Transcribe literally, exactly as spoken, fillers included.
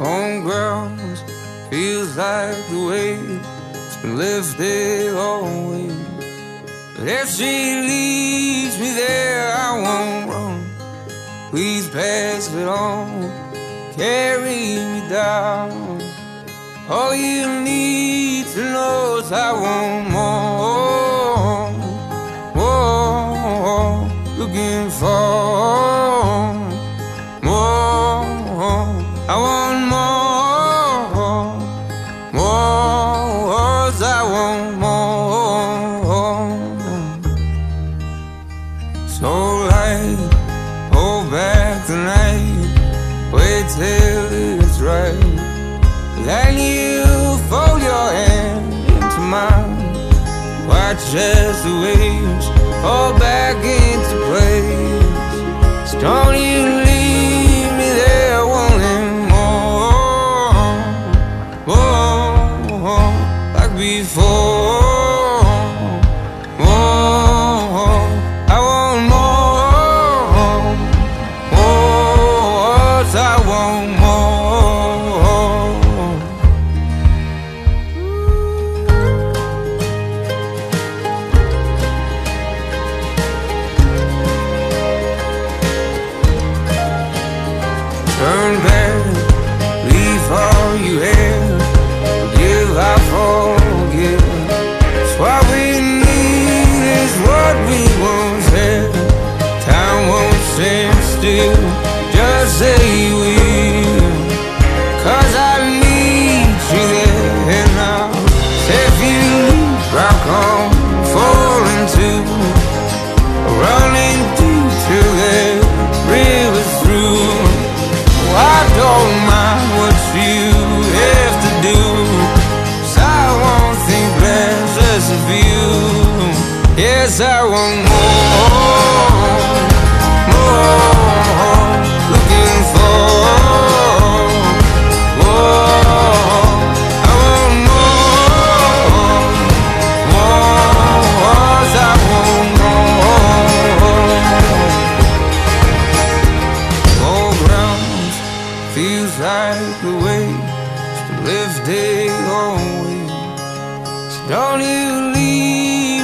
on ground feels like the weight it's been lifted always. But if she leaves me there, I won't run. Please pass it on, carry me down. All you need to know is I want more, more, looking for more. I want more, more, I want more. So light, hold back the night, wait till it's right. Then you fold your hand into mine, watch as the waves fall back into place. So don't you leave me there wanting more, more, like before. More, I want more, more, I want more. Turn back, leave all you had, forgive, I forgive. It's what we need, is what we once had. Time won't stand still, just say you will, 'cause I need you there now. If you rock on, fall into, running deep till that river's through. I don't mind what you have to do, 'cause I won't think less of you. Yes, I want more, more, looking for more. I want more, more, I want more. More ground feels like the weight to lift it always. So don't you leave